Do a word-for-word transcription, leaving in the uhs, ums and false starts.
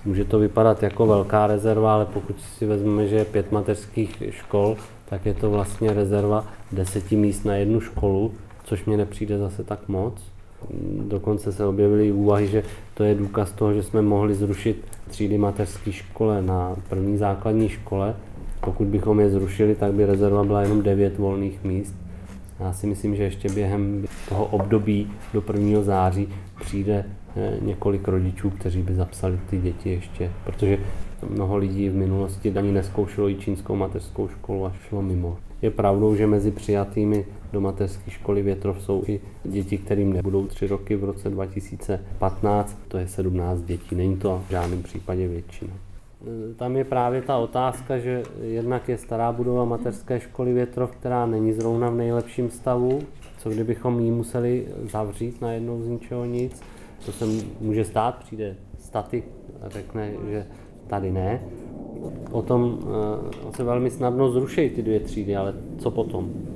Může to vypadat jako velká rezerva, ale pokud si vezmeme, že je pět mateřských škol, tak je to vlastně rezerva deseti míst na jednu školu, což mně nepřijde zase tak moc. Dokonce se objevily úvahy, že to je důkaz toho, že jsme mohli zrušit třídy mateřské škole na první základní škole. Pokud bychom je zrušili, tak by rezerva byla jenom devět volných míst. Já si myslím, že ještě během toho období do prvního září přijde několik rodičů, kteří by zapsali ty děti ještě, protože mnoho lidí v minulosti ani nezkoušelo i čínskou mateřskou školu a šlo mimo. Je pravdou, že mezi přijatými do mateřské školy Větrov jsou i děti, kterým nebudou tři roky v roce dva tisíce patnáct, to je sedmnáct dětí, není to v žádném případě většina. Tam je právě ta otázka, že jednak je stará budova mateřské školy Větrov, která není zrovna v nejlepším stavu, co kdybychom ji museli zavřít najednou z ničeho nic. To se může stát, přijde statik a řekne, že tady ne. O tom se velmi snadno zruší ty dvě třídy, ale co potom?